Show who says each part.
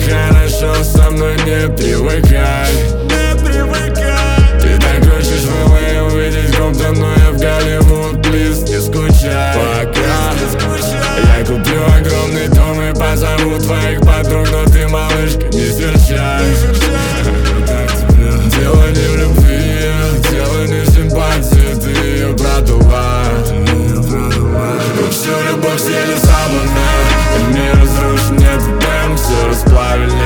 Speaker 1: хорошо, со мной не привыкай. Ты так хочешь в LA увидеть Комптон, но я в Голливуд, плиз, не скучай. Пока я куплю огромный дом и позову твоих подруг, но ты, малышка, не серчай. Дело не в любви, дело не в симпатии, ты ее продуваешь. Всю любовь съели сабаны, и не разрушен, нет, все расплавили.